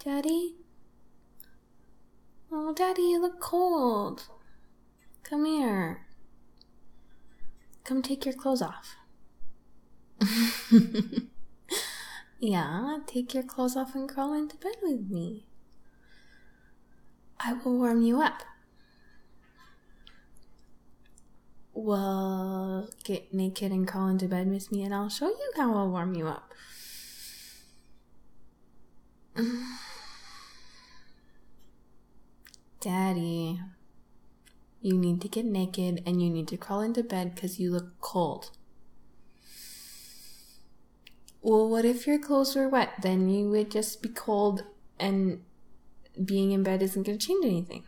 Daddy? Oh, Daddy, you look cold. Come here. Come take your clothes off. Yeah, take your clothes off and crawl into bed with me. I will warm you up. Well, get naked and crawl into bed with me and I'll show you how I'll warm you up. Daddy, you need to get naked and you need to crawl into bed because you look cold. Well, what if your clothes were wet? Then you would just be cold and being in bed isn't going to change anything.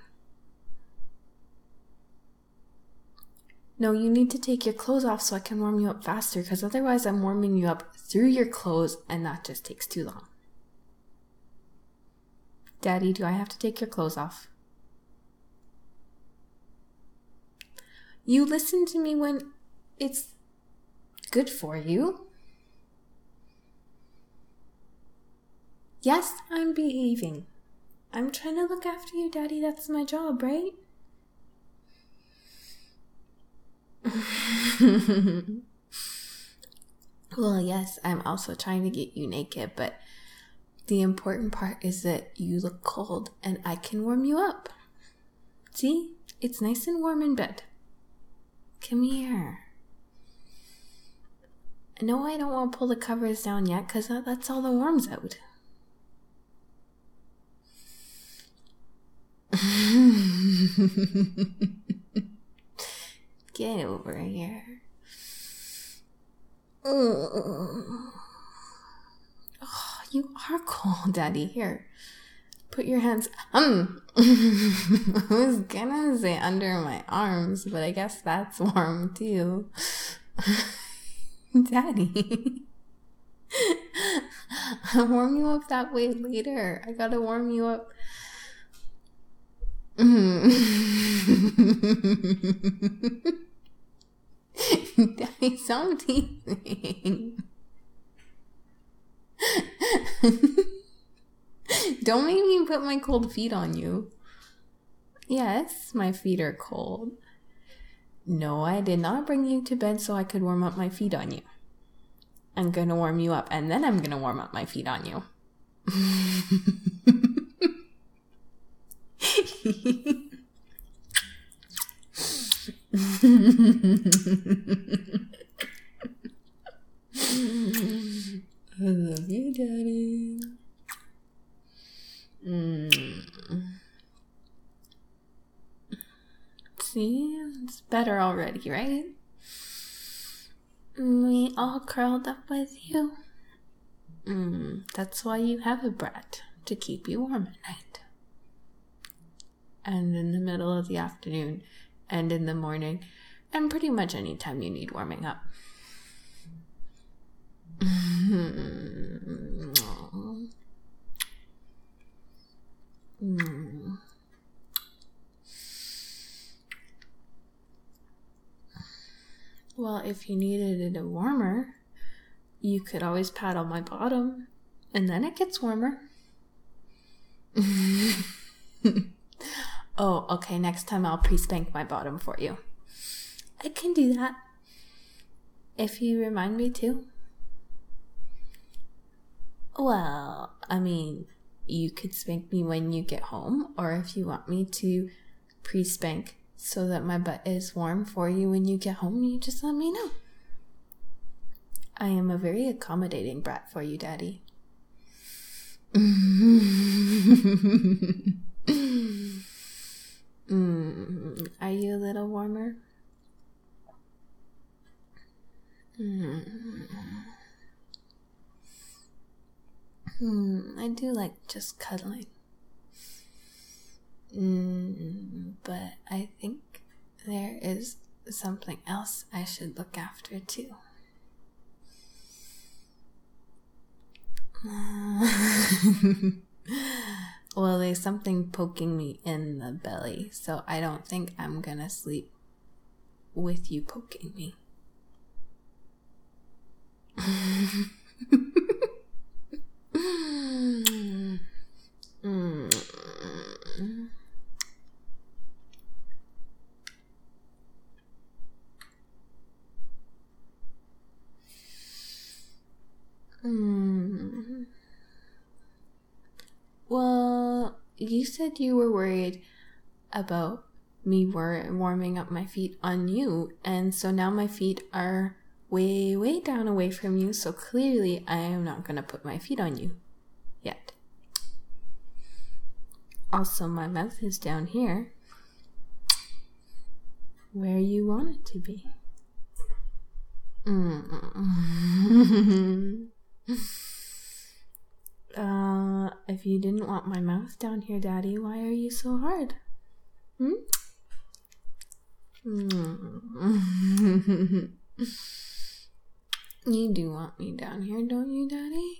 No, you need to take your clothes off so I can warm you up faster because otherwise I'm warming you up through your clothes and that just takes too long. Daddy, do I have to take your clothes off? You listen to me when it's good for you. Yes, I'm behaving. I'm trying to look after you, Daddy. That's my job, right? Well, yes, I'm also trying to get you naked, but the important part is that you look cold and I can warm you up. See? It's nice and warm in bed. Come here. No, I don't want to pull the covers down yet because that's all the worms out. Get over here. Oh, you are cold, Daddy. Here, put your hands. I was gonna say under my arms, but I guess that's warm too. Daddy, I'll warm you up that way later. I gotta warm you up. Daddy, stop teasing. Don't make me put my cold feet on you. Yes, my feet are cold. No, I did not bring you to bed so I could warm up my feet on you. I'm gonna warm you up and then I'm gonna warm up my feet on you. I love you, Daddy. See, it's better already, right? Me all curled up with you. That's why you have a brat, to keep you warm at night. And in the middle of the afternoon, and in the morning, and pretty much any time you need warming up. Well, if you needed it warmer, you could always paddle my bottom, and then it gets warmer. Oh, okay, next time I'll pre-spank my bottom for you. I can do that. If you remind me to. Well, I mean, you could spank me when you get home, or if you want me to pre-spank so that my butt is warm for you when you get home, you just let me know. I am a very accommodating brat for you, Daddy. Are you a little warmer? I do like just cuddling. But I think there is something else I should look after too. Well, there's something poking me in the belly, so I don't think I'm gonna sleep with you poking me. you said you were worried about me warming up my feet on you, and so now my feet are way, way down away from you, so clearly I am not going to put my feet on you yet. Also, my mouth is down here, where you want it to be. If you didn't want my mouth down here, Daddy, why are you so hard? You do want me down here, don't you, Daddy?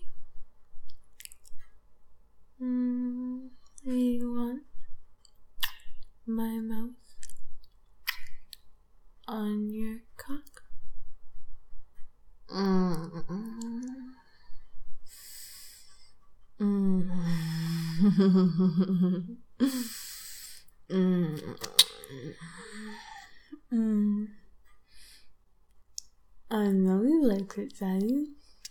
You want my mouth on your cock? I know you like it, Daddy.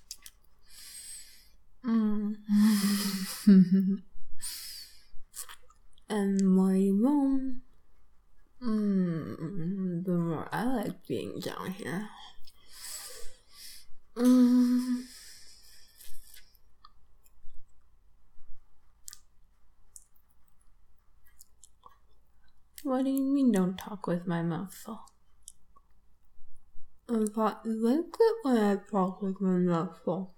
And the more you moan, the more I like being down here. What do you mean don't talk with my mouth full? I thought you liked it when I talk with my mouth full.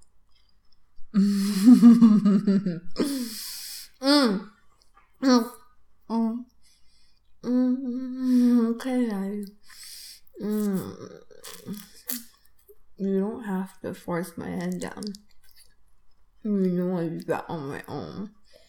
Okay, Daddy. You don't have to force my head down. You know I do that on my own.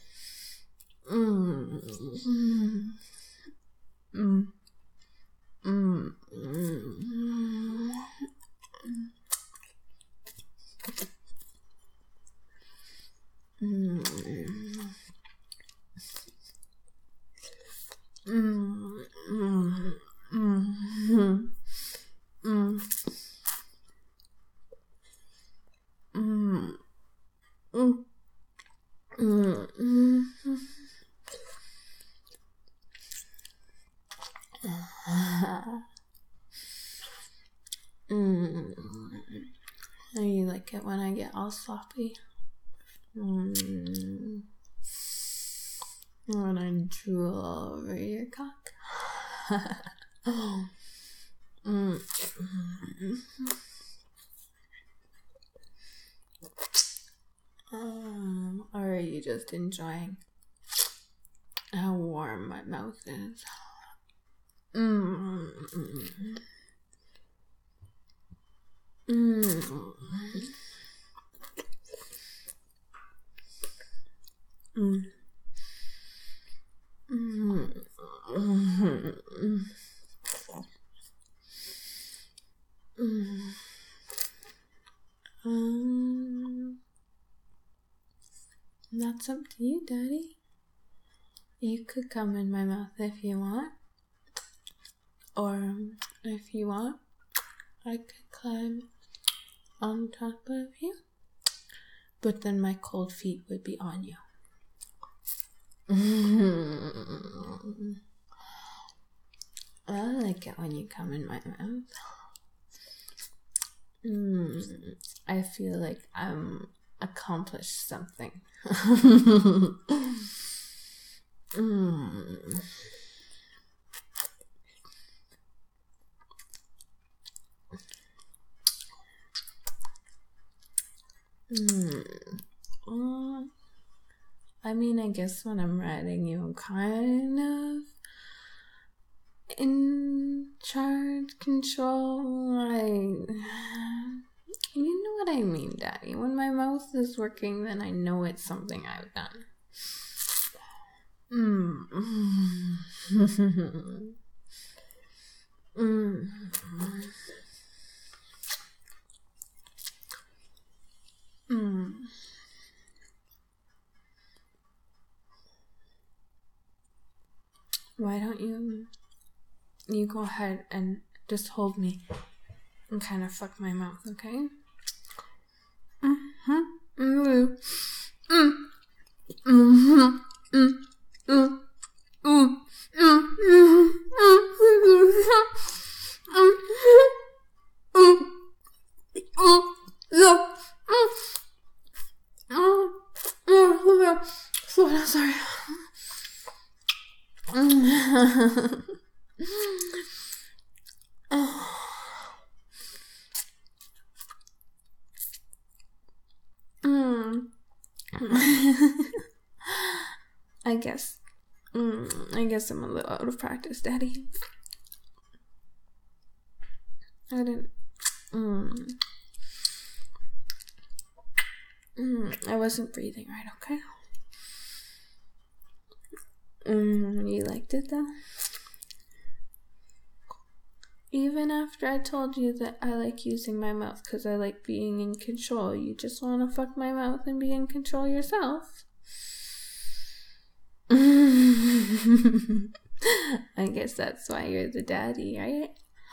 You like it when I get all sloppy? When I drool over your cock? Or are you just enjoying how warm my mouth is? That's up to you, Daddy. You could come in my mouth if you want. Or if you want, I could climb on top of you. But then my cold feet would be on you. I like it when you come in my mouth. I feel like I'm accomplished something. I mean, I guess when I'm riding you, I'm kind of in charge, control. You know what I mean, Daddy. When my mouth is working, then I know it's something I've done. Why don't you go ahead and just hold me and kind of fuck my mouth, okay? Oh, no, sorry. I guess. I guess I'm a little out of practice, Daddy. I didn't. I wasn't breathing right, okay? You liked it though? Even after I told you that I like using my mouth because I like being in control, you just want to fuck my mouth and be in control yourself? I guess that's why you're the daddy, right?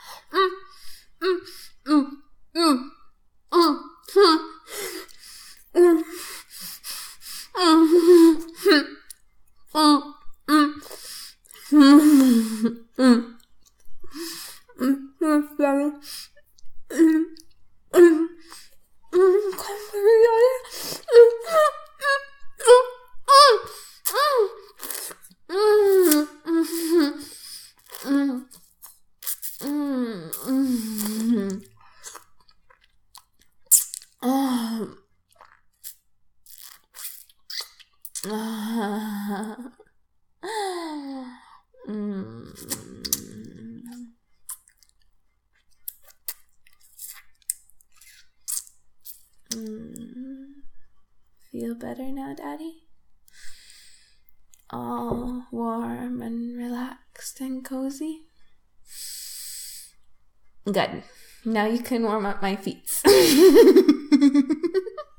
Feel better now, Daddy? All warm and relaxed and cozy? Good. Now you can warm up my feet.